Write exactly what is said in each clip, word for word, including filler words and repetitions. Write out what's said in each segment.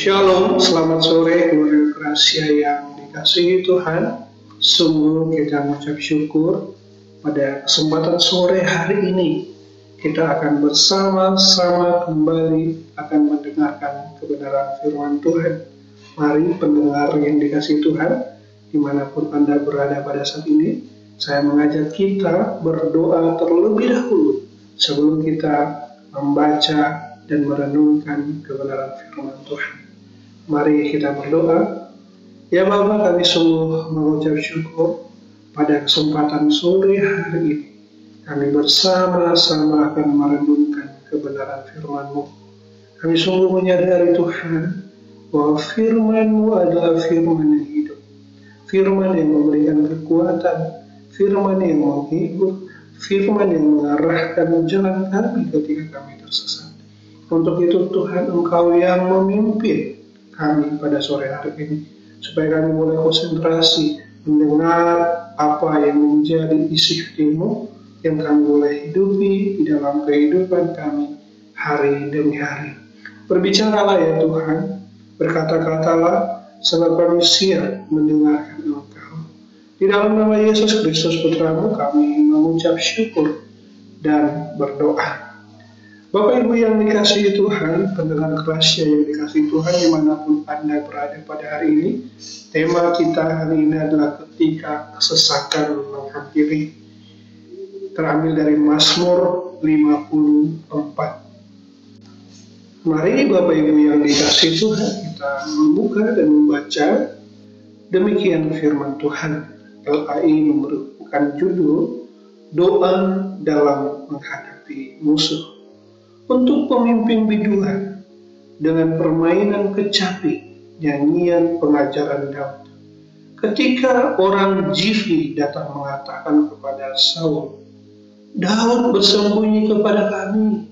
Shalom, selamat sore keluarga Gracia yang dikasihi Tuhan. Sungguh kita mengucap syukur pada kesempatan sore hari ini kita akan bersama-sama kembali akan mendengarkan kebenaran firman Tuhan. Mari pendengar yang dikasihi Tuhan, dimanapun Anda berada pada saat ini, saya mengajak kita berdoa terlebih dahulu sebelum kita membaca dan merenungkan kebenaran firman Tuhan. Mari kita berdoa. Ya Bapa, kami sungguh mengucap syukur pada kesempatan sore hari ini. Kami bersama-sama akan merenungkan kebenaran firman-Mu. Kami sungguh menyadari Tuhan bahwa firman-Mu adalah firman yang hidup, firman yang memberikan kekuatan, firman yang menghibur, firman yang mengarahkan jalan kami ketika kami tersesat. Untuk itu Tuhan, Engkau yang memimpin kami pada sore hari ini, supaya kami boleh konsentrasi mendengar apa yang menjadi isi firman-Mu yang kami boleh hidupi di dalam kehidupan kami hari demi hari. Berbicaralah ya Tuhan, berkata-katalah, sebab kami siap mendengarkan Engkau. Di dalam nama Yesus Kristus Putra-Mu kami mengucap syukur dan berdoa. Bapak Ibu yang dikasihi Tuhan, pendengar Gracia yang dikasihi Tuhan dimanapun Anda berada pada hari ini, tema kita hari ini adalah ketika kesesakan menghampiri, terambil dari Mazmur lima puluh empat. Mari Bapak Ibu yang dikasihi Tuhan, kita membuka dan membaca demikian firman Tuhan. L A I merupakan judul Doa dalam Menghadapi Musuh. Untuk pemimpin biduan dengan permainan kecapi, nyanyian pengajaran Daud. Ketika orang Ziphi datang mengatakan kepada Saul, Daud bersembunyi kepada kami.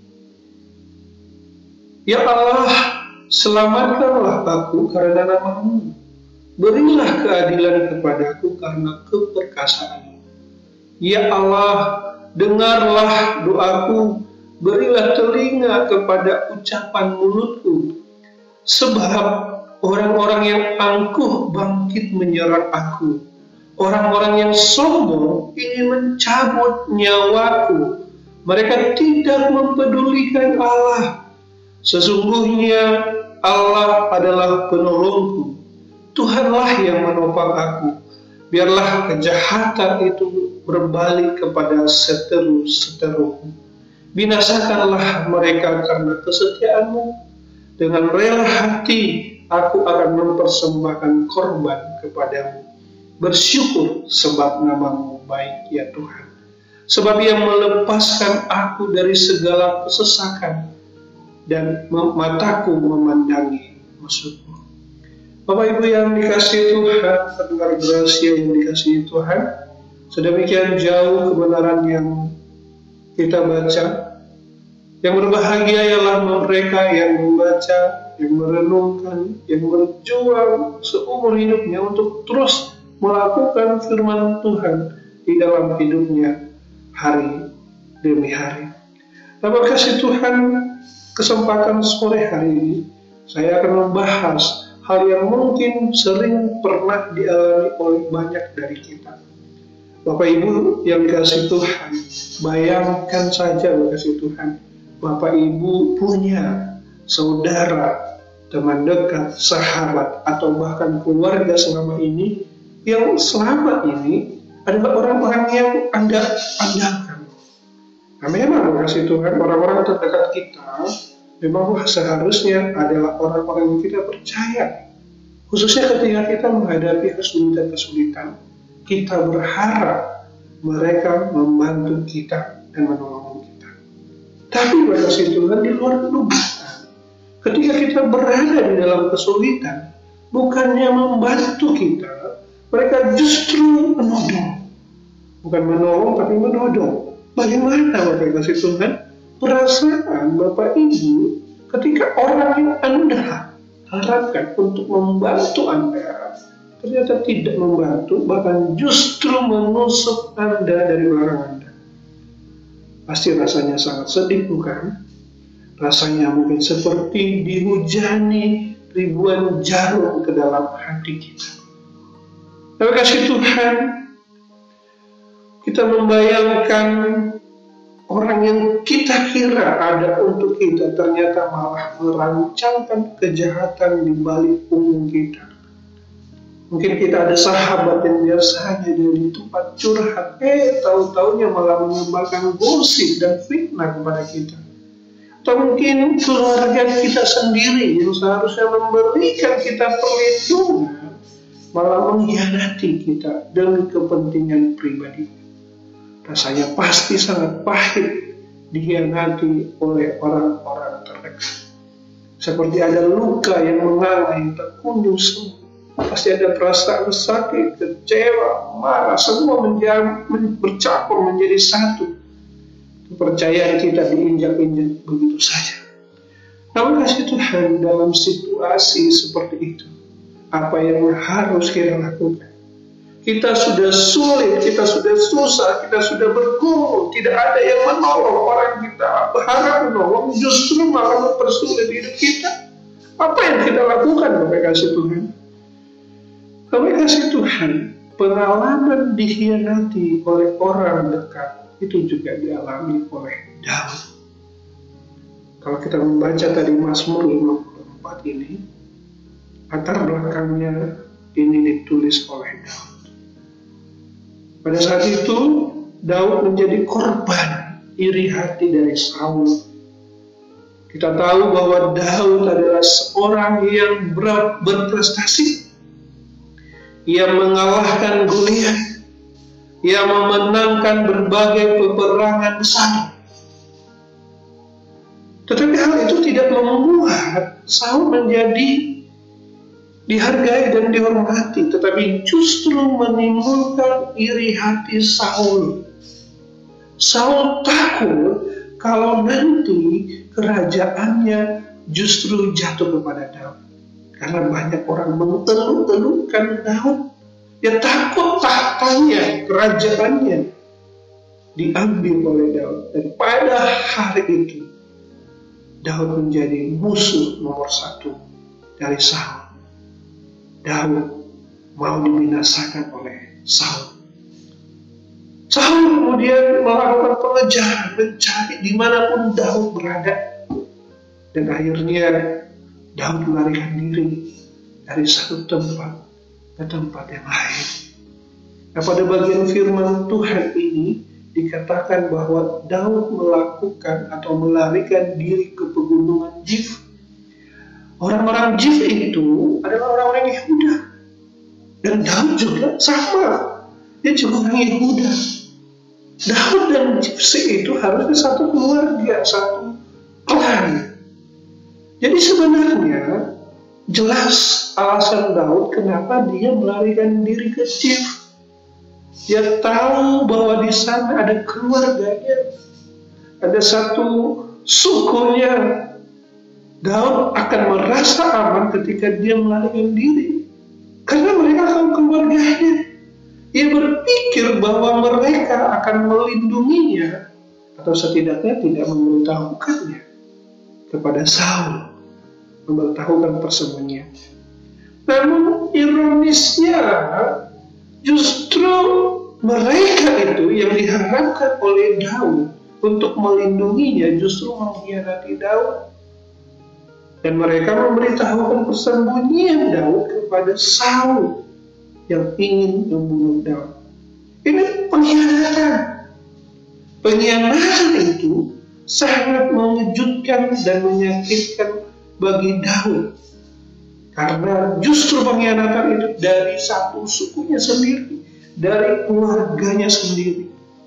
Ya Allah, selamatkanlah aku karena nama-Mu. Berilah keadilan kepadaku karena keperkasaan-Mu. Ya Allah, dengarlah doaku. Berilah telinga kepada ucapan mulutku, sebab orang-orang yang angkuh bangkit menyerang aku. Orang-orang yang sombong ingin mencabut nyawaku. Mereka tidak mempedulikan Allah. Sesungguhnya Allah adalah penolongku. Tuhanlah yang menopang aku. Biarlah kejahatan itu berbalik kepada seteru-seteruku. Binasakanlah mereka karena kesetiaan-Mu. Dengan rela hati aku akan mempersembahkan korban kepadamu. Bersyukur sebab nama-Mu baik ya Tuhan. Sebab Ia melepaskan aku dari segala kesesakan dan mataku memandangi musuh-Mu. Bapak Ibu yang dikasihi Tuhan, pendengar Gracia yang dikasihi Tuhan, sedemikian jauh kebenaran yang kita baca. Yang berbahagia ialah mereka yang membaca, yang merenungkan, yang berjuang seumur hidupnya untuk terus melakukan firman Tuhan di dalam hidupnya hari demi hari. Terima kasih Tuhan, kesempatan sore hari ini saya akan membahas hal yang mungkin sering pernah dialami oleh banyak dari kita. Bapak Ibu yang dikasihi Tuhan, bayangkan saja dikasihi Tuhan, Bapak Ibu punya saudara, teman dekat, sahabat, atau bahkan keluarga selama ini yang selama ini adalah orang-orang yang Anda andalkan. Nah, memang dikasihi Tuhan, orang-orang terdekat kita memang seharusnya adalah orang-orang yang kita percaya. Khususnya ketika kita menghadapi kesulitan-kesulitan, kita berharap mereka membantu kita dan menolong kita. Tapi dikasihi Tuhan, di luar dugaan, ketika kita berada di dalam kesulitan, bukannya membantu kita, mereka justru menodong. Bukan menolong, tapi menodong. Bagaimana Bapak dikasihi Tuhan? Perasaan Bapak Ibu ketika orang yang Anda harapkan untuk membantu Anda ternyata tidak membantu, bahkan justru menusuk Anda dari belakang Anda. Pasti rasanya sangat sedih, bukan? Rasanya mungkin seperti dihujani ribuan jarum ke dalam hati kita. Terima kasih Tuhan, kita membayangkan orang yang kita kira ada untuk kita ternyata malah merancangkan kejahatan di balik punggung kita. Mungkin kita ada sahabat yang biasanya dia di tempat curhat, eh tahu-taunya malah menyebarkan gosip dan fitnah kepada kita. Atau mungkin keluarga kita sendiri yang seharusnya memberikan kita perlindungan malah mengkhianati kita demi kepentingan pribadi. Rasanya pasti sangat pahit dikhianati oleh orang-orang terdekat. Seperti ada luka yang menganga yang tak kunjung sembuh. Pasti ada perasaan sakit, kecewa, marah, semua menjadi, bercampur menjadi satu. Kepercayaan kita diinjak-injak begitu saja. Namun kasih Tuhan, dalam situasi seperti itu, apa yang harus kita lakukan? Kita sudah sulit, kita sudah susah, kita sudah bergumul, tidak ada yang menolong. Orang kita berharap menolong, justru malah mempersulit hidup kita. Apa yang kita lakukan, Bapak kasih Tuhan? Bapak kasih Tuhan, pengalaman dikhianati oleh orang dekat itu juga dialami oleh Daud. Kalau kita membaca tadi Mazmur lima puluh empat ini, latar belakangnya ini ditulis oleh Daud. Pada saat itu, Daud menjadi korban iri hati dari Saul. Kita tahu bahwa Daud adalah seorang yang ber- berprestasi. Ia mengalahkan Goliat. Ia memenangkan berbagai peperangan besar. Tetapi hal itu tidak membuat Saul menjadi dihargai dan dihormati, tetapi justru menimbulkan iri hati Saul. Saul takut kalau nanti kerajaannya justru jatuh kepada Daud. Karena banyak orang mengeluh-elukan Daud. Dia takut tahtanya, kerajaannya diambil oleh Daud. Dan pada hari itu, Daud menjadi musuh nomor satu dari Saul. Daud mau dibinasakan oleh Saul. Saul kemudian melakukan pengejaran, mencari dimanapun Daud berada. Dan akhirnya Daud melarikan diri dari satu tempat ke tempat yang lain. Nah, pada bagian firman Tuhan ini dikatakan bahwa Daud melakukan atau melarikan diri ke pegunungan Zif. Orang-orang Zif itu adalah orang-orang Yehuda. Dan Daud juga sama. Dia juga orang Yehuda. Daud dan Zif itu harusnya satu keluarga, satu klan. Jadi sebenarnya jelas alasan Daud kenapa dia melarikan diri ke Zif. Dia tahu bahwa di sana ada keluarganya, ada satu sukunya. Daud akan merasa aman ketika dia melarikan diri, karena mereka kaum keluarganya. Ia berpikir bahwa mereka akan melindunginya, atau setidaknya tidak memberitahukannya kepada Saul, memberitahukan persembunyian. Namun ironisnya, justru mereka itu yang diharapkan oleh Daud untuk melindunginya justru mengkhianati Daud. Dan mereka memberitahukan persembunyian Daud kepada Saul yang ingin membunuh Daud. Ini pengkhianatan. Pengkhianatan itu sangat mengejutkan dan menyakitkan bagi Daud. Karena justru pengkhianatan itu dari satu sukunya sendiri, dari keluarganya sendiri.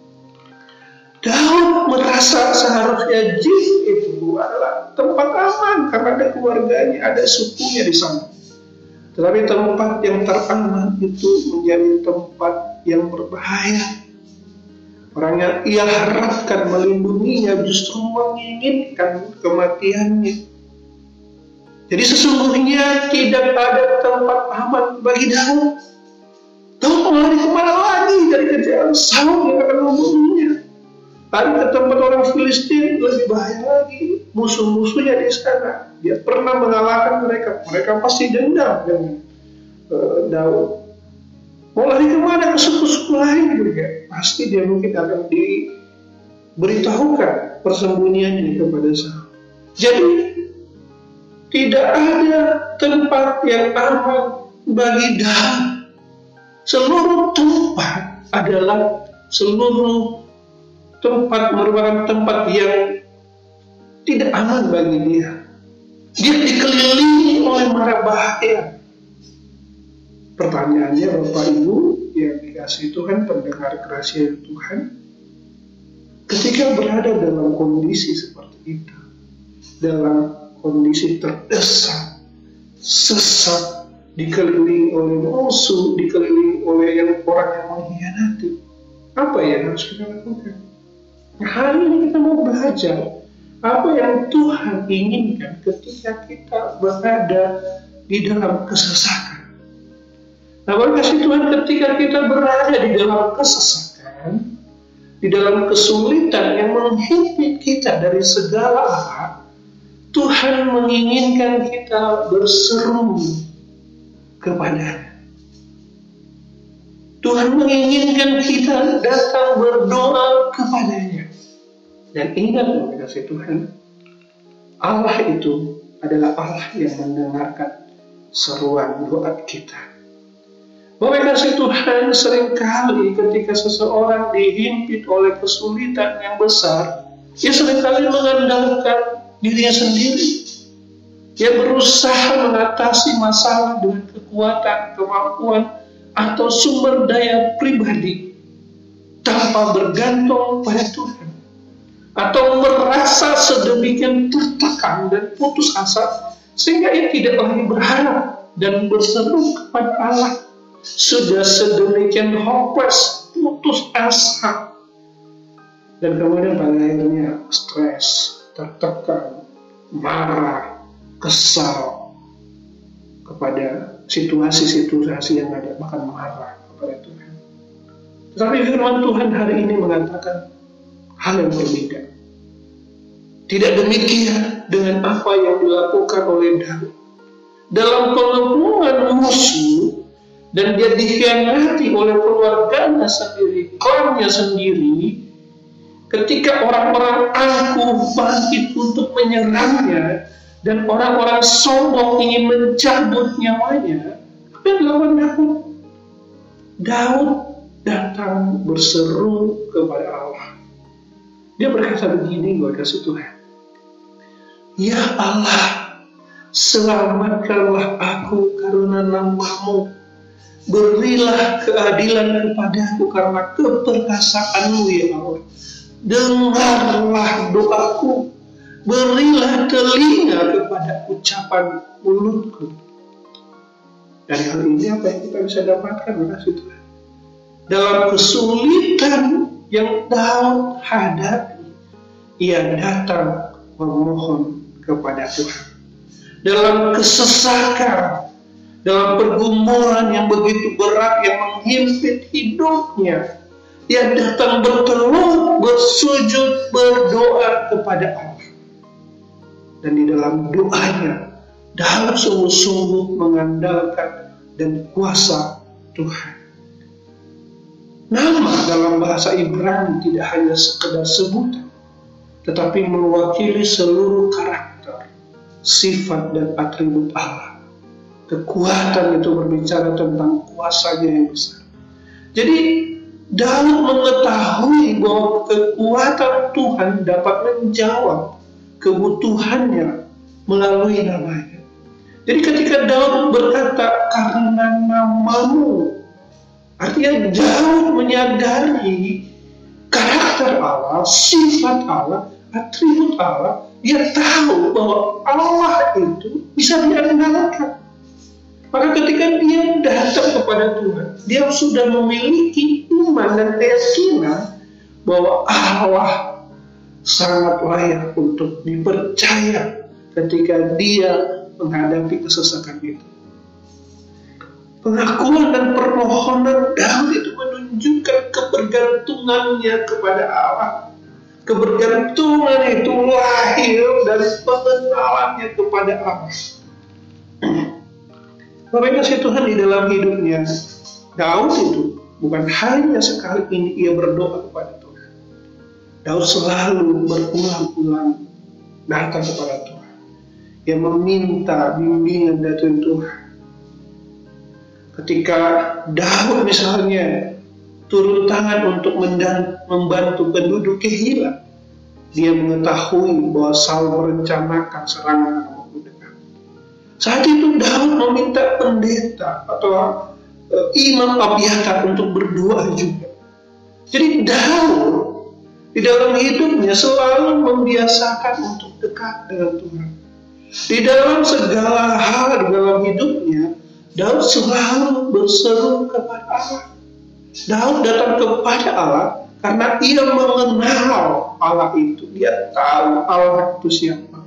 Daud merasa seharusnya Zif itu adalah tempat aman karena ada keluarganya, ada sukunya di sana. Tetapi tempat yang teraman itu menjadi tempat yang berbahaya. Orang yang ia harapkan melindunginya justru menginginkan kematiannya. Jadi sesungguhnya tidak ada tempat aman bagi Daud. Daud mau lari kemana lagi dari kejaran Saul yang akan membunuhnya? Lari ke tempat orang Filistin lebih bahaya lagi. musuh-musuhnya di sana. Dia pernah mengalahkan mereka. Mereka pasti dendam dengan uh, Daud. Mau lari kemana? Ke suku-suku lain juga. Pasti dia mungkin akan diberitahukan persembunyiannya kepada Saul. Jadi tidak ada tempat yang aman bagi Daud. Seluruh tempat adalah seluruh tempat merupakan tempat yang tidak aman bagi dia. Dia dikelilingi oleh mara bahaya. Pertanyaannya Bapak Ibu yang dikasih Tuhan, pendengar kerahasiaan Tuhan, ketika berada dalam kondisi seperti itu, dalam kondisi terdesak, sesat, dikelilingi oleh musuh, dikelilingi oleh yang orang yang mengkhianati, apa yang harus kita lakukan? Nah, hari ini kita mau belajar apa yang Tuhan inginkan ketika kita berada di dalam kesesakan. Nah, berkasih Tuhan, ketika kita berada di dalam kesesakan, di dalam kesulitan yang menghimpit kita dari segala arah, Tuhan menginginkan kita berseru kepadanya. Tuhan menginginkan kita datang berdoa kepadanya. Dan ingat, berkasih Tuhan, Allah itu adalah Allah yang mendengarkan seruan doa kita. Bapak kasih Tuhan, seringkali ketika seseorang dihimpit oleh kesulitan yang besar, dia seringkali mengandalkan dirinya sendiri. Dia berusaha mengatasi masalah dengan kekuatan, kemampuan, atau sumber daya pribadi tanpa bergantung pada Tuhan. Atau merasa sedemikian tertekan dan putus asa sehingga ia tidak lagi berharap dan berseru kepada Allah. Sudah sedemikian hopeless, putus asa, dan kemudian pada akhirnya stres, tertekan, marah, kesal kepada situasi-situasi yang ada, bahkan marah kepada Tuhan. Tetapi firman Tuhan hari ini mengatakan hal yang berbeda. Tidak demikian dengan apa yang dilakukan oleh Daud. Dalam pengepungan musuh, dan dia dikhianati oleh keluarganya sendiri, kaumnya sendiri, ketika orang-orang angkuh bangkit untuk menyerangnya, dan orang-orang sombong ingin mencabut nyawanya, apa yang dilakukan Daud? Daud datang berseru kepada Allah. Dia berkata begini, gue kasih Tuhan, ya Allah, selamatkanlah aku karena nama-Mu. Berilah keadilan kepadaku karena keperkasaan-Mu, ya Allah. Dengarlah doaku. Berilah telinga kepada ucapan mulutku. Dan hal ini apa yang kita bisa dapatkan? Makasih Tuhan. Dalam kesulitan yang Daud hadapi, ia datang memohon kepada Tuhan. Dalam kesesakan, dalam pergumulan yang begitu berat yang menghimpit hidupnya, ia datang bertelut, bersujud, berdoa kepada Allah. Dan di dalam doanya, Daud sungguh-sungguh mengandalkan dan kuasa Tuhan. Nama dalam bahasa Ibrani tidak hanya sekedar sebutan, tetapi mewakili seluruh karakter, sifat, dan atribut Allah. Kekuatan itu berbicara tentang kuasanya yang besar. Jadi Daud mengetahui bahwa kekuatan Tuhan dapat menjawab kebutuhannya melalui namanya. Jadi ketika Daud berkata karena nama-Mu, artinya Daud menyadari karakter Allah, sifat Allah, atribut Allah. Dia tahu bahwa Allah itu bisa diandalkan. Maka ketika dia datang kepada Tuhan, dia sudah memiliki iman dan keyakinan bahwa Allah sangat layak untuk dipercaya ketika dia menghadapi kesesakan itu. Pengakuan dan permohonan Daud itu menunjukkan kebergantungannya kepada Allah. Kebergantungan itu lahir dari pengenalannya kepada Allah. Bapak kasih Tuhan, di dalam hidupnya Daud itu bukan hanya sekali ini ia berdoa kepada Tuhan. Daud selalu berulang-ulang datang kepada Tuhan. Ia meminta bimbingan dari Tuhan. Ketika Daud misalnya turun tangan untuk membantu penduduk Kehilah, dia mengetahui bahwa Saul merencanakan serangan ke dekat. Saat itu Daud meminta pendeta atau uh, Imam Abiatar untuk berdoa juga. Jadi Daud di dalam hidupnya selalu membiasakan untuk dekat dengan Tuhan. Di dalam segala hal di dalam hidupnya, Daud selalu berseru kepada Allah. Daud datang kepada Allah karena ia mengenal Allah itu. Dia tahu Allah itu siapa.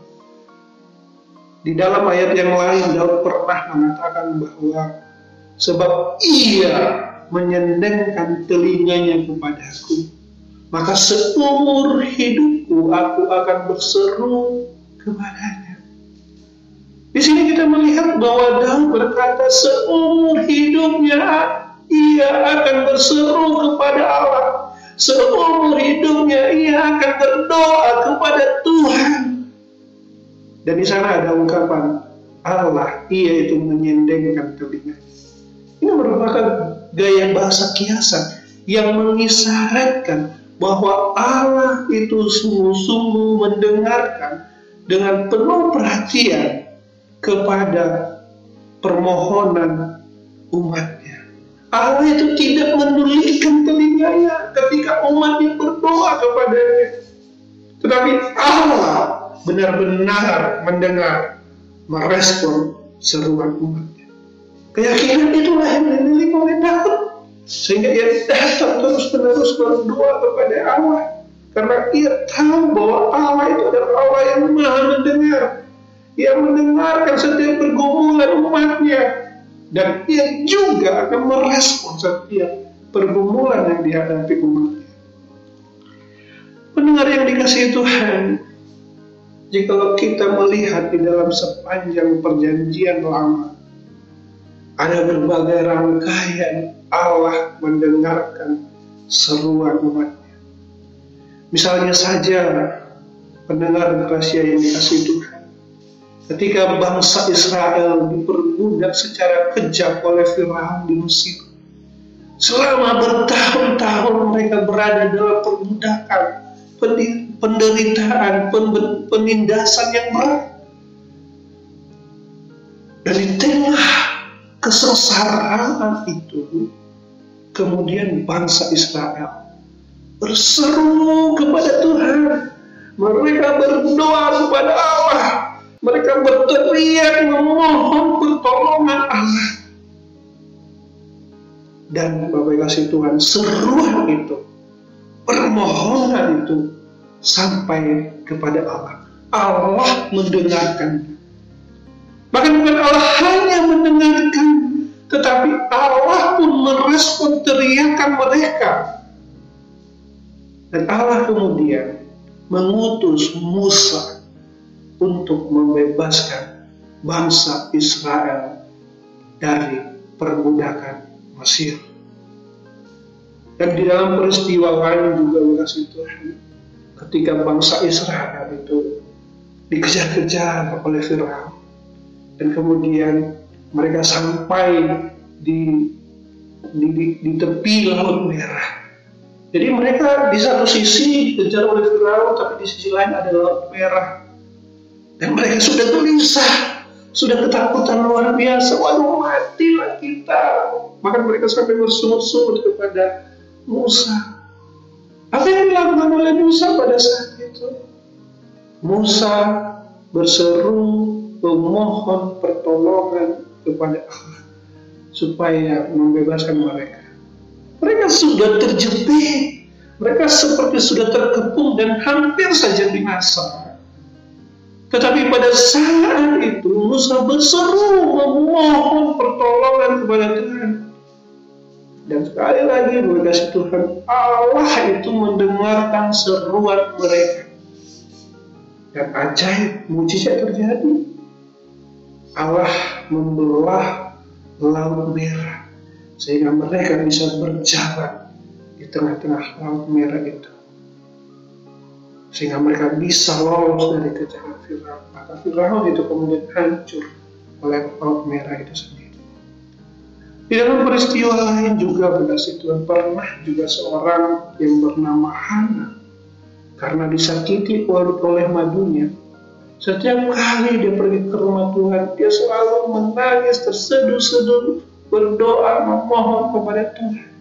Di dalam ayat yang lain, Daud pernah mengatakan bahwa sebab ia menyendengkan telinganya kepadaku, maka seumur hidupku aku akan berseru kepadanya. Di sini kita melihat bahwa Daud berkata seumur hidupnya ia akan berseru kepada Allah. Seumur hidupnya ia akan berdoa kepada Tuhan. Dan di sana ada ungkapan Allah, ia itu menyendengkan telinganya. Ini merupakan gaya bahasa kiasan yang mengisyaratkan bahwa Allah itu sungguh-sungguh mendengarkan dengan penuh perhatian kepada permohonan umatnya. Allah itu tidak menulikan telinganya ketika umatnya berdoa kepadanya, tetapi Allah benar-benar mendengar, merespon seruan umatnya. Keyakinan itulah yang dimiliki oleh Daud, sehingga ia datang terus-menerus berdoa kepada Allah, karena ia tahu bahwa Allah itu adalah Allah yang maha mendengar. Ia mendengarkan setiap pergumulan umatnya, dan ia juga akan merespon setiap pergumulan yang dihadapi umatnya. Pendengar yang dikasihi Tuhan, jikalau kita melihat di dalam sepanjang perjanjian lama, ada berbagai rangkaian Allah mendengarkan seruan umatnya. Misalnya saja, pendengar rahasia yang dikasihi Tuhan, ketika bangsa Israel diperbudak secara kejam oleh Firaun di Mesir, selama bertahun-tahun mereka berada dalam perbudakan, penderitaan, penindasan yang berat. Dan di tengah kesengsaraan itu, kemudian bangsa Israel berseru kepada Tuhan. Mereka berdoa kepada Allah. Mereka berteriak memohon pertolongan Allah. Dan Bapak kasih Tuhan, seruan itu, permohonan itu sampai kepada Allah. Allah mendengarkan. Bahkan bukan Allah hanya mendengarkan, tetapi Allah pun merespon teriakan mereka. Dan Allah kemudian mengutus Musa untuk membebaskan bangsa Israel dari perbudakan Mesir. Dan di dalam peristiwa lain juga kasih Tuhan, ketika bangsa Israel itu dikejar-kejar oleh Firaun, dan kemudian mereka sampai di, di, di, di tepi Laut Merah. Jadi mereka di satu sisi dikejar oleh Firaun, tapi di sisi lain ada Laut Merah. Dan mereka sudah gelisah, sudah ketakutan luar biasa. Waduh, matilah kita. Bahkan mereka sampai bersungut-sungut kepada Musa. Apa yang dilakukan oleh Musa pada saat itu? Musa berseru memohon pertolongan kepada Allah supaya membebaskan mereka. Mereka sudah terjepit, mereka seperti sudah terkepung dan hampir saja binasa. Tetapi pada saat itu Musa berseru memohon pertolongan kepada Tuhan. Dan sekali lagi berkasih Tuhan, Allah itu mendengarkan seruan mereka. Dan ajaib, mujizat terjadi. Allah membelah Laut Merah sehingga mereka bisa berjalan di tengah-tengah Laut Merah itu, sehingga mereka bisa lolos dari kejaran Firaun. Maka Firaun itu kemudian hancur oleh Laut Merah itu sendiri. Di dalam peristiwa lain juga pada Tuhan pernah juga seorang yang bernama Hana, karena disakiti oleh madunya. Setiap kali dia pergi ke rumah Tuhan, dia selalu menangis, terseduh-seduh, berdoa, memohon kepada Tuhan.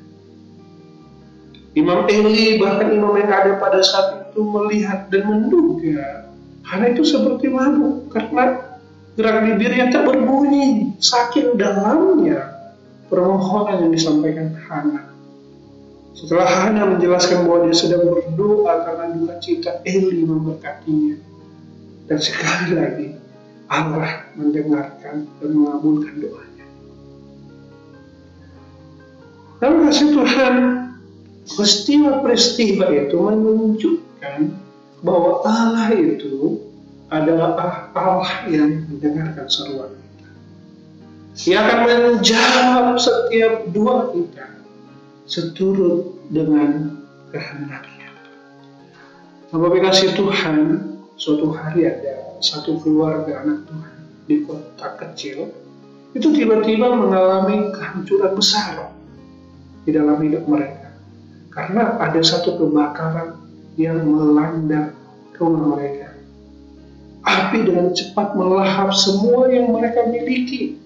Imam Eli, bahkan imam yang ada pada saat itu, melihat dan menduga Hana itu seperti mabuk, karena gerak bibirnya tak berbunyi, saking dalamnya permohonan yang disampaikan Hana. Setelah Hana menjelaskan bahwa dia sedang berdoa karena duka cita, Eli memberkatinya. Dan sekali lagi Allah mendengarkan dan mengabulkan doanya. Lalu kasih Tuhan, peristiwa-peristiwa itu menunjukkan bahwa Allah itu adalah Allah yang mendengarkan seruan kita. Dia akan menjawab setiap doa kita seturut dengan kehendaknya. Bapak kasih Tuhan, suatu hari ada satu keluarga anak Tuhan di kota kecil, itu tiba-tiba mengalami kehancuran besar di dalam hidup mereka. Karena ada satu kebakaran yang melanda rumah mereka. Api dengan cepat melahap semua yang mereka miliki.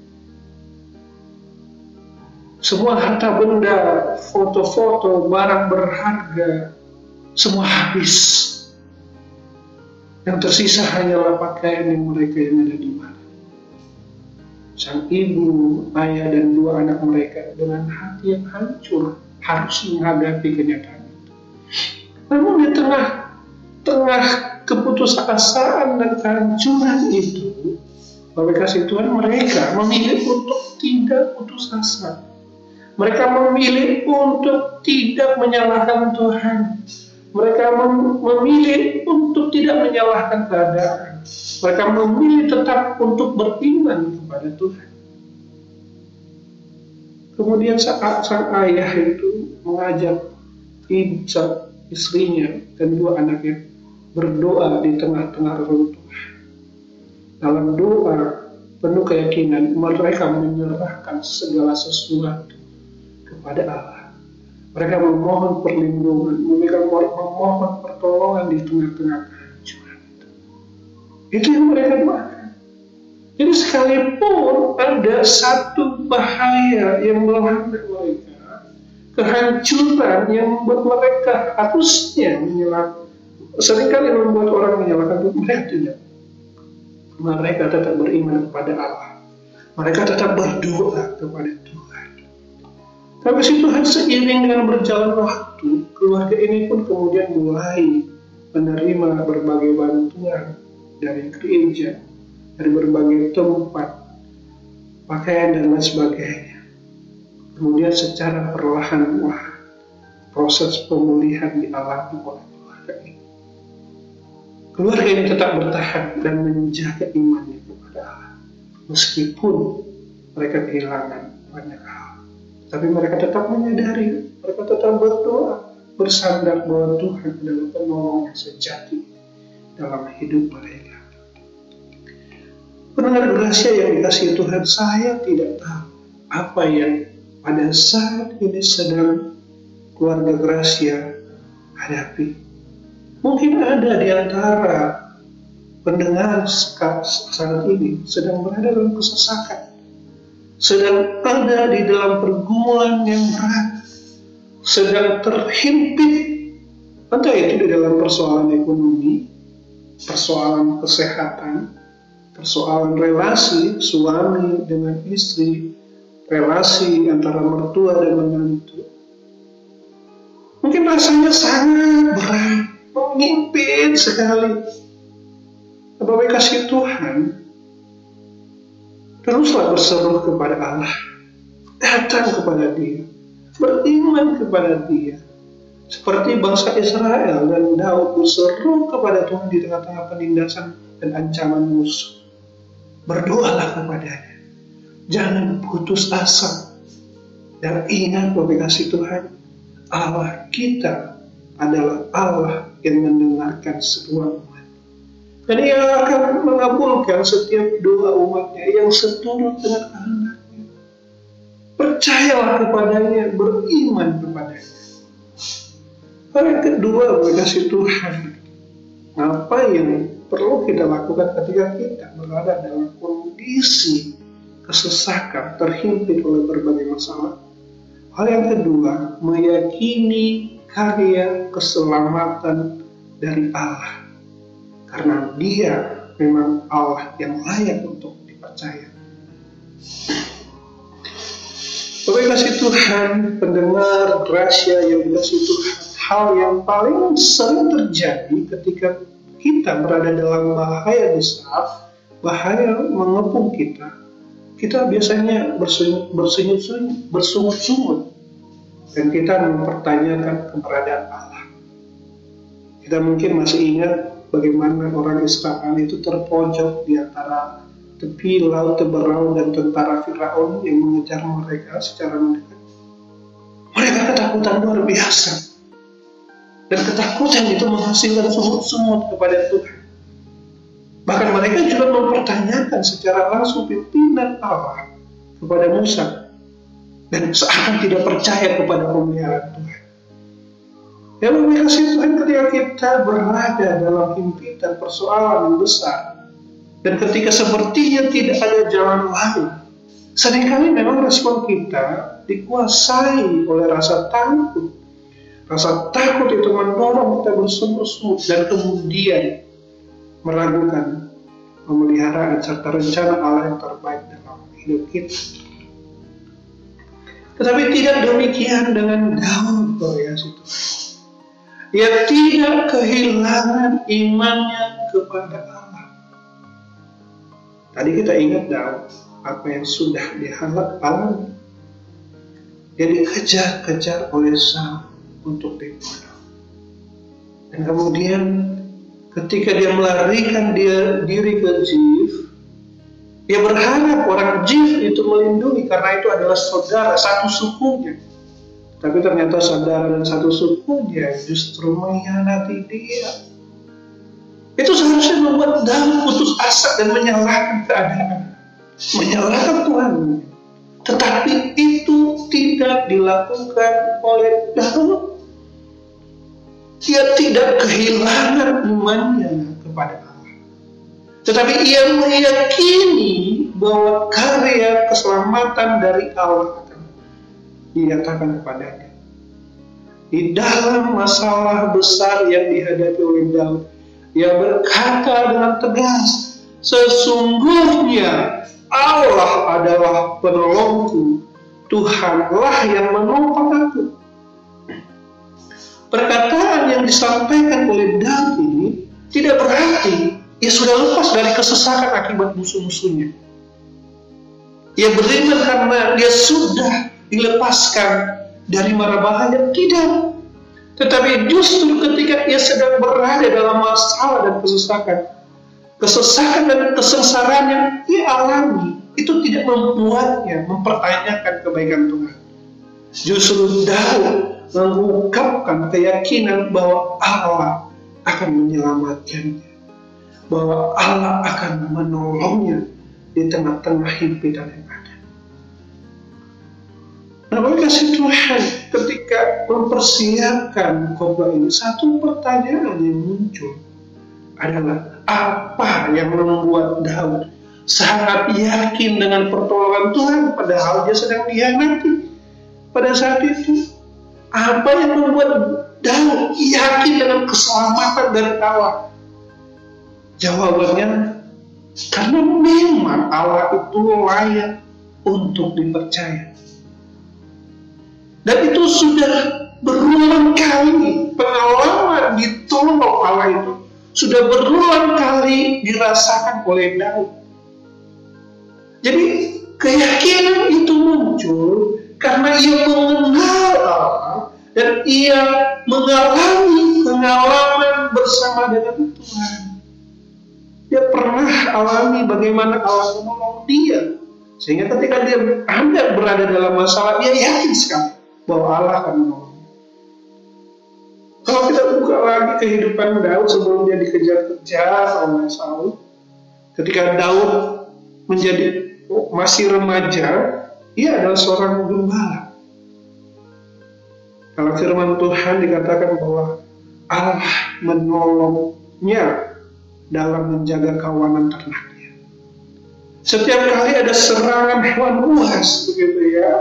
Semua harta benda, foto-foto, barang berharga, semua habis. Yang tersisa hanyalah pakaian yang mereka yang ada di mana. Sang ibu, ayah, dan dua anak mereka dengan hati yang hancur harus menghadapi kenyataan itu. Namun di tengah-tengah keputusasaan dan kehancuran itu, Bapak kasih Tuhan, mereka memilih untuk tidak putus asa. Mereka memilih untuk tidak menyalahkan Tuhan. Mereka mem- memilih untuk tidak menyalahkan keadaan. Mereka memilih tetap untuk beriman kepada Tuhan. Kemudian saat sang ayah itu mengajak ibu, istrinya dan dua anaknya berdoa di tengah-tengah reruntuhan. Dalam doa penuh keyakinan, mereka menyerahkan segala sesuatu kepada Allah. Mereka memohon perlindungan, mereka memohon pertolongan di tengah-tengah kehancuran itu. Itu yang mereka doakan. Jadi sekalipun ada satu bahaya yang melanda mereka, kehancuran yang membuat mereka harusnya menyalahkan, seringkali membuat orang menyalahkan Tuhan, mereka tidak. Mereka tetap beriman kepada Allah. Mereka tetap berdoa kepada Tuhan. Tapi si Tuhan, seiring dengan berjalan waktu, keluarga ini pun kemudian mulai menerima berbagai bantuan dari gereja, dari berbagai tempat, pakaian dan lain sebagainya. Kemudian secara perlahan wah, proses pemulihan dialami oleh keluarga ini. Keluarga ini tetap bertahan dan menjaga imannya kepada Allah, meskipun mereka kehilangan banyak hal. Tapi mereka tetap menyadari, mereka tetap berdoa, bersandar bahwa Tuhan adalah penolong yang sejati dalam hidup mereka. Pendengar Gracia yang dikasihi Tuhan, saya tidak tahu apa yang pada saat ini sedang keluarga Gracia hadapi. Mungkin ada di antara pendengar saat ini sedang berada dalam kesesakan, sedang ada di dalam pergumulan yang berat, sedang terhimpit, entah itu di dalam persoalan ekonomi, persoalan kesehatan, persoalan relasi suami dengan istri, relasi antara mertua dan menantu. Mungkin rasanya sangat berat, mengimpit sekali. Bapak kasih Tuhan, teruslah berseru kepada Allah, datang kepada Dia, beriman kepada Dia. Seperti bangsa Israel dan Daud berseru kepada Tuhan di tengah-tengah penindasan dan ancaman musuh. Berdoalah kepadanya. Jangan putus asa. Dan ingat bahwa kasih Tuhan, Allah kita adalah Allah yang mendengarkan sebuah umat. Dan Ia akan mengabulkan setiap doa umatnya yang seturut dengan kehendaknya. Percayalah kepadanya, beriman kepadanya. Hal yang kedua, kasih Tuhan, apa yang perlu kita lakukan ketika kita berada dalam kondisi kesesakan, terhimpit oleh berbagai masalah? Hal yang kedua, meyakini karya keselamatan dari Allah. Karena Dia memang Allah yang layak untuk dipercaya. Bapak kasih Tuhan, pendengar Gracia yang dikasih Tuhan, hal yang paling sering terjadi ketika kita berada dalam bahaya besar, bahaya mengepung kita, kita biasanya bersenyum-senyum, bersungut-sungut, dan kita mempertanyakan keberadaan Allah. Kita mungkin masih ingat bagaimana orang Israel itu terpojok di antara tepi laut Teberau dan tentara Firaun yang mengejar mereka secara mendekat. Mereka ketakutan luar biasa. Dan ketakutan itu menghasilkan sungut-sungut kepada Tuhan. Bahkan mereka juga mempertanyakan secara langsung pimpinan Allah kepada Musa. Dan seakan tidak percaya kepada pemeliharaan Tuhan. Ya, Bapak kasih Tuhan, ketika kita berada dalam himpitan persoalan yang besar, dan ketika sepertinya tidak ada jalan lain, seringkali memang respon kita dikuasai oleh rasa takut. Rasa takut itu mendorong kita bersungut-sungut dan kemudian meragukan pemeliharaan serta rencana Allah yang terbaik dalam hidup kita. Tetapi tidak demikian dengan Daud, ya situ. Ia tidak kehilangan imannya kepada Allah. Tadi kita ingat Daud, apa yang sudah dihalak alami. Dia dikejar-kejar oleh Saul untuk dibunuh. Dan kemudian ketika dia melarikan dia diri ke Zif, dia berharap orang Zif itu melindungi karena itu adalah saudara satu sukunya. Tapi ternyata saudara dan satu sukunya justru mengkhianati dia. Itu seharusnya membuat Daud putus asa dan menyalahkan keadaan, menyalahkan Tuhan. Tetapi itu tidak dilakukan oleh Daud. Ia tidak kehilangan imannya kepada Allah. Tetapi ia meyakini bahwa karya keselamatan dari Allah akan dinyatakan kepadanya. Di dalam masalah besar yang dihadapi oleh Daud, ia berkata dengan tegas, sesungguhnya Allah adalah penolongku, Tuhanlah yang menopang aku. Perkataan yang disampaikan oleh Daud ini tidak berarti ia sudah lepas dari kesesakan akibat musuh-musuhnya. Ia beriman karena dia sudah dilepaskan dari mara bahaya, tidak. Tetapi justru ketika ia sedang berada dalam masalah dan kesesakan, kesesakan dan kesengsaraan yang ia alami, itu tidak membuatnya mempertanyakan kebaikan Tuhan. Justru Daud mengungkapkan keyakinan bahwa Allah akan menyelamatkannya, bahwa Allah akan menolongnya di tengah-tengah himpitan yang ada. Nah, Bapak kasih Tuhan, ketika mempersiapkan khotbah ini, satu pertanyaan yang muncul adalah apa yang membuat Daud sangat yakin dengan pertolongan Tuhan padahal dia sedang dikhianati pada saat itu? Apa yang membuat Daud yakin dengan keselamatan dari Allah? Jawabannya, karena memang Allah itu layak untuk dipercaya. Dan itu sudah berulang kali pengalaman ditolong Allah itu sudah berulang kali dirasakan oleh Daud. Jadi keyakinan itu muncul karena ia mengenal Allah dan ia mengalami pengalaman bersama dengan Tuhan. Dia pernah alami bagaimana Allah menolong dia, sehingga ketika dia hendak berada dalam masalah, dia yakin sekali bahwa Allah akan menolong. Kalau kita buka lagi kehidupan Daud sebelum dia dikejar-kejar oleh Saul, ketika Daud menjadi masih remaja, ia adalah seorang gembala. Kalau firman Tuhan dikatakan bahwa Allah menolongnya dalam menjaga kawanan ternaknya. Setiap kali ada serangan hewan buas, begitu ya,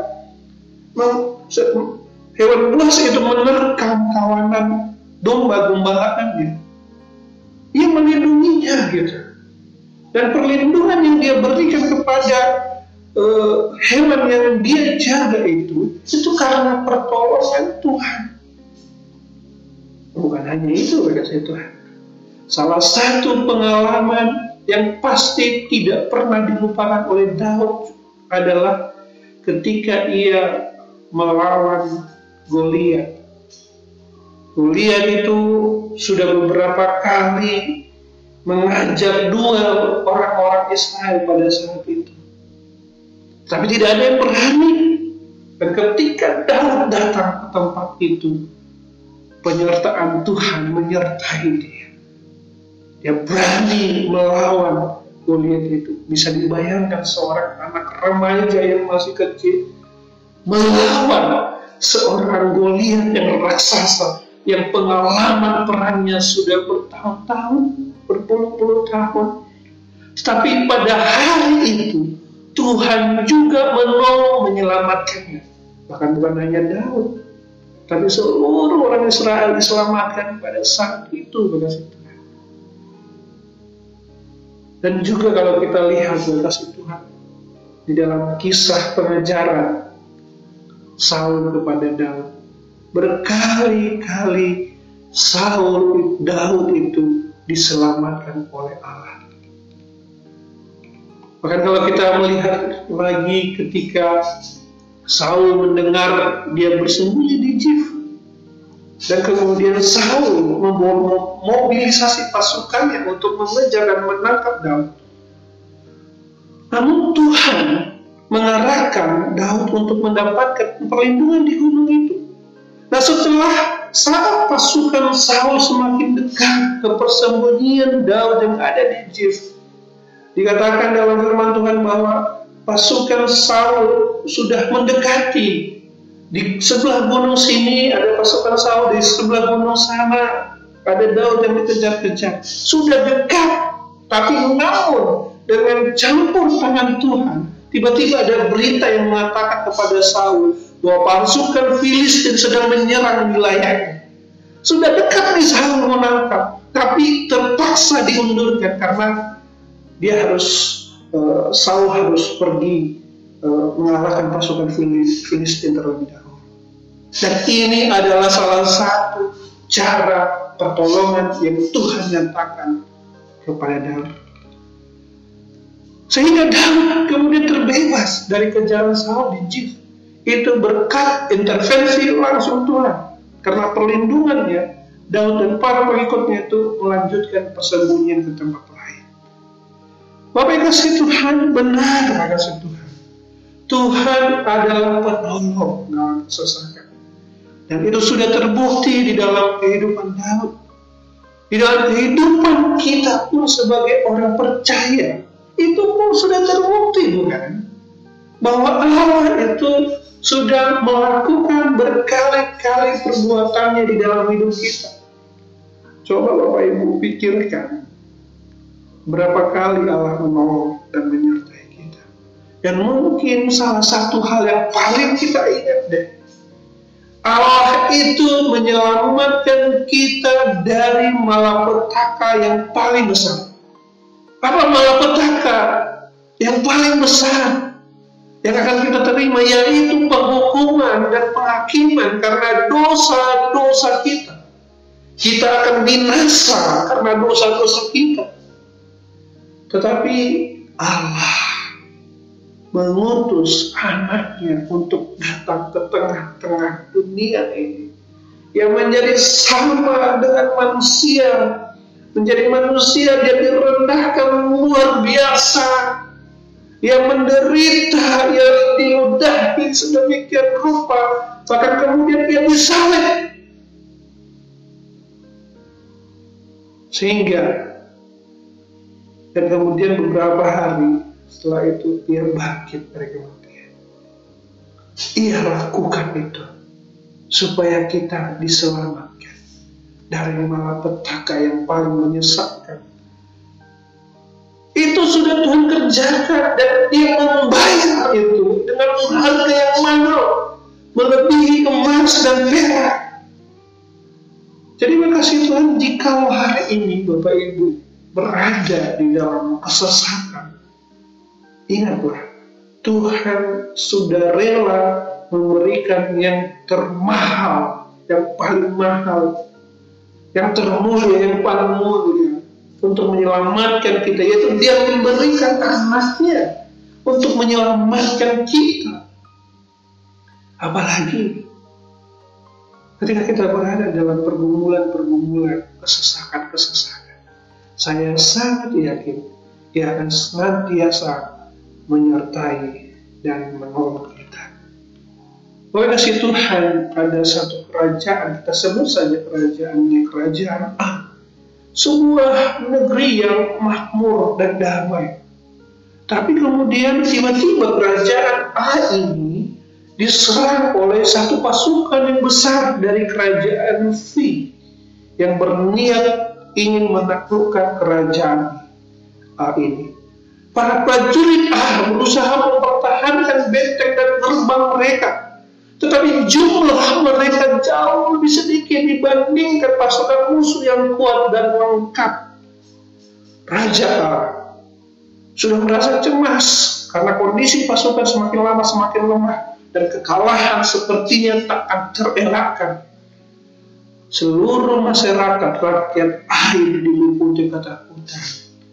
hewan buas itu menerkam kawanan domba gembalaannya, ia melindunginya gitu. Dan perlindungan yang dia berikan kepada uh, hewan yang dia jaga itu, itu karena pertolongan Tuhan. Bukan hanya itu, kasih Tuhan. Salah satu pengalaman yang pasti tidak pernah dilupakan oleh Daud adalah ketika ia melawan Goliat. Goliat itu sudah beberapa kali mengajak dua orang-orang Israel pada saat itu, tapi tidak ada yang berani. Dan ketika Daud datang ke tempat itu, penyertaan Tuhan menyertai dia. Dia berani melawan Goliat itu. Bisa dibayangkan seorang anak remaja yang masih kecil melawan seorang Goliat yang raksasa, yang pengalaman perangnya sudah bertahun-tahun, berpuluh-puluh tahun. Tetapi pada hari itu Tuhan juga menolong, menyelamatkannya. Bahkan bukan hanya Daud, tapi seluruh orang Israel diselamatkan pada saat itu, begitu. Dan juga kalau kita lihat kasih Tuhan di dalam kisah pengejaran Saul kepada Daud, berkali-kali Saul Daud itu diselamatkan oleh Allah. Bahkan kalau kita melihat lagi ketika Saul mendengar dia bersembunyi di Zif, dan kemudian Saul memobilisasi pasukannya untuk mengejar dan menangkap Daud. Namun Tuhan mengarahkan Daud untuk mendapatkan perlindungan di gunung itu. Nah, setelah saat pasukan Saul semakin dekat ke persembunyian Daud yang ada di Zif, dikatakan dalam firman Tuhan bahwa pasukan Saul sudah mendekati. Di sebelah gunung sini ada pasukan Saul, di sebelah gunung sana ada Daud yang dikejar-kejar. Sudah dekat, tapi namun dengan campur tangan Tuhan, tiba-tiba ada berita yang mengatakan kepada Saul bahwa pasukan Filistin sedang menyerang wilayahnya. Sudah dekat nih Saul menangkap, tapi terpaksa diundurkan karena dia harus uh, Saul harus pergi uh, mengalahkan pasukan Filistin terlebih dahulu. Dan ini adalah salah satu cara pertolongan yang Tuhan nyatakan kepada Daud, sehingga Daud kemudian terbebas dari kejaran Saul di Zif. Itu berkat intervensi langsung Tuhan. Karena perlindungannya, Daud dan para pengikutnya itu melanjutkan persembunyian ke tempat lain. Bapak kasih Tuhan, benar kasih Tuhan, Tuhan adalah penolong dalam kesusahan. Dan itu sudah terbukti di dalam kehidupan Daud. Di dalam kehidupan kita pun sebagai orang percaya, itu pun sudah terbukti, bukan? Bahwa Allah itu sudah melakukan berkali-kali perbuatannya di dalam hidup kita. Coba Bapak Ibu pikirkan, berapa kali Allah menolong dan menyertai kita. Dan mungkin salah satu hal yang paling kita ingat deh, Allah itu menyelamatkan kita dari malapetaka yang paling besar. Apa malapetaka yang paling besar yang akan kita terima? Yaitu penghukuman dan penghakiman karena dosa-dosa kita. Kita akan binasa karena dosa-dosa kita. Tetapi Allah mengutus anaknya untuk datang ke tengah-tengah dunia ini yang menjadi sama dengan manusia, menjadi manusia dia direndahkan luar biasa, yang menderita, yang diludahi sedemikian rupa, bahkan kemudian dia disalib. Sehingga dan kemudian beberapa hari setelah itu dia bangkit dari kematian. Ia lakukan itu supaya kita diselamatkan dari malapetaka yang paling menyesatkan. Itu sudah Tuhan kerjakan dan dia membayar itu dengan harga yang mahal, melebihi emas dan perak. Jadi makasih Tuhan, jika hari ini Bapak Ibu berada di dalam kesesatan, ingatlah Tuhan sudah rela memberikan yang termahal, yang paling mahal, yang termulia, yang paling mulia untuk menyelamatkan kita, yaitu Dia memberikan anaknya untuk menyelamatkan kita. Apalagi ketika kita berada dalam pergumulan-pergumulan, kesesakan-kesesakan, saya sangat yakin Dia akan senantiasa menyertai dan menolong kita. Oleh kasih Tuhan, ada satu kerajaan, kita sebut saja kerajaannya kerajaan A, sebuah negeri yang makmur dan damai. Tapi kemudian tiba-tiba kerajaan A ini diserang oleh satu pasukan yang besar dari kerajaan V yang berniat ingin menaklukkan kerajaan A ini. Para prajurit A berusaha mempertahankan benteng dan gerbang mereka, tetapi jumlah mereka jauh lebih sedikit dibandingkan pasukan musuh yang kuat dan lengkap. Raja A sudah merasa cemas karena kondisi pasukan semakin lama semakin lemah dan kekalahan sepertinya tak akan terelakkan. Seluruh masyarakat rakyat A ini diliputi ketakutan,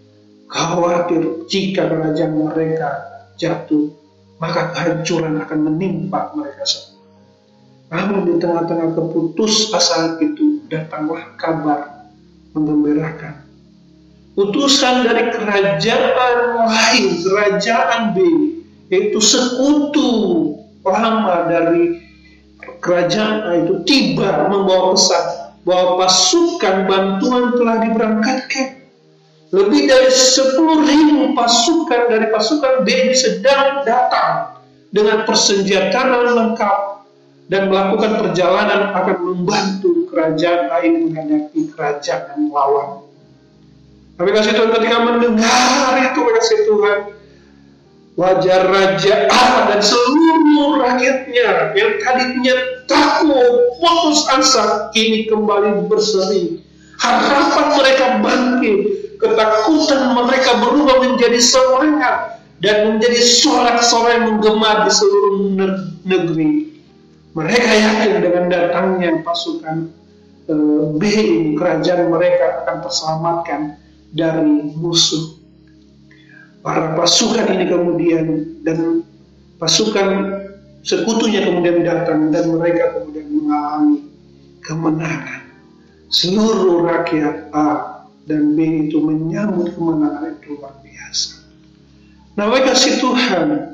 khawatir jika kerajaan mereka jatuh, maka kehancuran akan menimpa mereka semua. Namun di tengah-tengah keputusasaan itu datanglah kabar menggembirakan. Utusan dari kerajaan lain, kerajaan B, yaitu sekutu lama dari kerajaan A itu tiba membawa pesan bahwa pasukan bantuan telah diberangkatkan. Lebih dari sepuluh ribu pasukan dari pasukan B sedang datang dengan persenjataan lengkap dan melakukan perjalanan akan membantu kerajaan lain menghadapi kerajaan lawan. Tapi kasih Tuhan, ketika mendengar itu, kasih Tuhan, wajah Raja A dan seluruh rakyatnya yang tadinya takut, putus asa, kini kembali berseri. Harapan mereka bangkit, ketakutan mereka berubah menjadi semangat dan menjadi sorak-sorai yang menggema di seluruh negeri. Mereka yakin dengan datangnya pasukan uh, B ini, kerajaan mereka akan terselamatkan dari musuh. Para pasukan ini kemudian dan pasukan sekutunya kemudian datang dan mereka kemudian mengalami kemenangan. Seluruh rakyat A dan B itu menyambut kemenangan itu luar biasa. Nah, kasih Tuhan,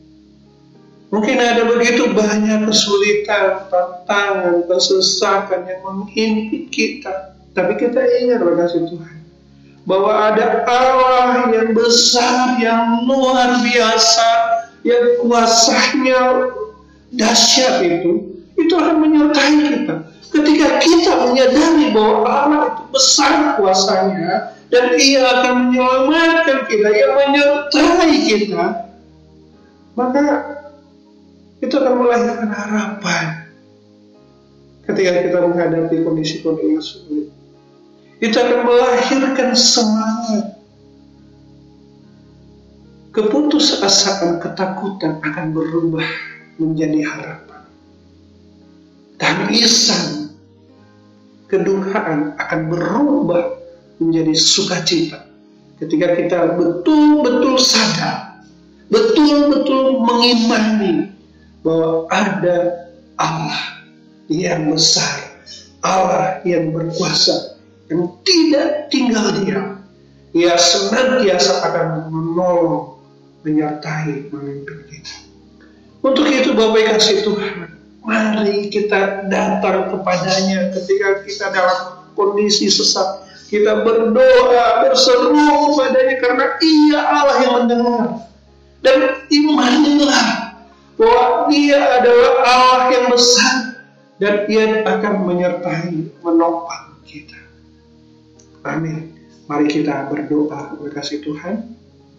mungkin ada begitu banyak kesulitan, tantangan, kesesakan yang menghimpit kita, tapi kita ingat, kasih Tuhan, bahwa ada Allah yang besar, yang luar biasa, yang kuasanya dahsyat itu, itu akan menyertai kita. Ketika kita menyadari bahwa Allah itu besar kuasanya dan Ia akan menyelamatkan kita, Ia menyertai kita, maka itu akan melahirkan harapan ketika kita menghadapi kondisi-kondisi yang sulit. Itu akan melahirkan semangat. Keputusasaan, ketakutan akan berubah menjadi harapan. Tangisan, kedukaan akan berubah menjadi sukacita ketika kita betul-betul sadar, betul-betul mengimani bahwa ada Allah yang besar, Allah yang berkuasa, yang tidak tinggal diam. Ia senantiasa akan menolong, menyertai, memimpin kita. Untuk itu Bapak kasih Tuhan, mari kita datang kepadanya ketika kita dalam kondisi sesat. Kita berdoa, berseru kepadanya karena Ia Allah yang mendengar. Dan imanilah bahwa Dia adalah Allah yang besar dan Ia akan menyertai, menopang kita. Amin. Mari kita berdoa, berkasih Tuhan.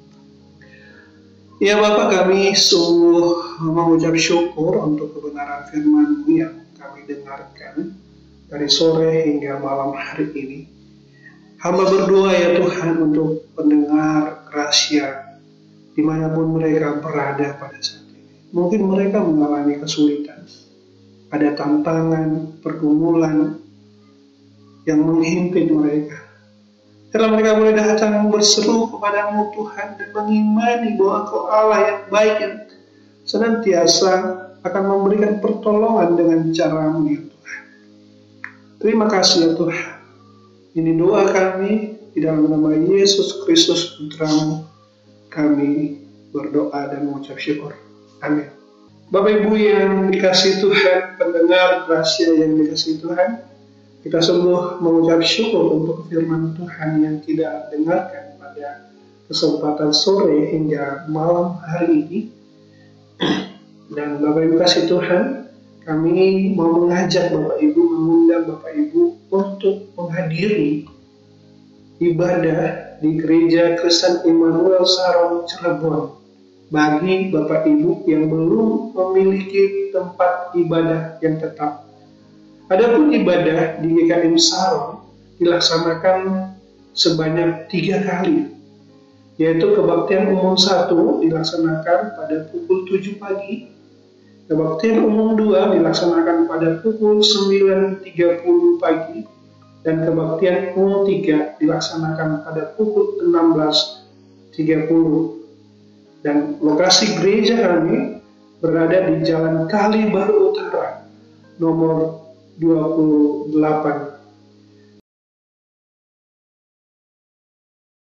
Ya Bapa, kami sungguh mengucap syukur untuk kebenaran firman-Mu yang kami dengarkan dari sore hingga malam hari ini. Hamba berdoa ya Tuhan untuk pendengar rahasia dimanapun mereka berada pada saat ini. Mungkin mereka mengalami kesulitan, ada tantangan, pergumulan yang menghimpit mereka. Karena mereka boleh datang berseru kepada-Mu Tuhan dan mengimani bahwa Engkau Allah yang baik, yang senantiasa akan memberikan pertolongan dengan cara-Mu ya Tuhan. Terima kasih ya Tuhan. Ini doa kami di dalam nama Yesus Kristus Putra-Mu. Kami berdoa dan mengucap syukur. Amin. Bapak Ibu yang dikasihi Tuhan, pendengar rahasia yang dikasihi Tuhan, kita sungguh mengucap syukur untuk firman Tuhan yang kita dengarkan pada kesempatan sore hingga malam hari ini. Dan Bapak Ibu kasih Tuhan, kami mau mengajak Bapak Ibu, mengundang Bapak Ibu untuk menghadiri ibadah di Gereja Kristen Immanuel Saron Cirebon. Bagi Bapak Ibu yang belum memiliki tempat ibadah yang tetap. Adapun ibadah di G K M Saron dilaksanakan sebanyak tiga kali, yaitu kebaktian umum satu dilaksanakan pada pukul tujuh pagi, kebaktian umum dua dilaksanakan pada pukul sembilan tiga puluh pagi, dan kebaktian umum tiga dilaksanakan pada pukul enam belas tiga puluh. Dan lokasi gereja kami berada di Jalan Kali Baru Utara, nomor dua puluh delapan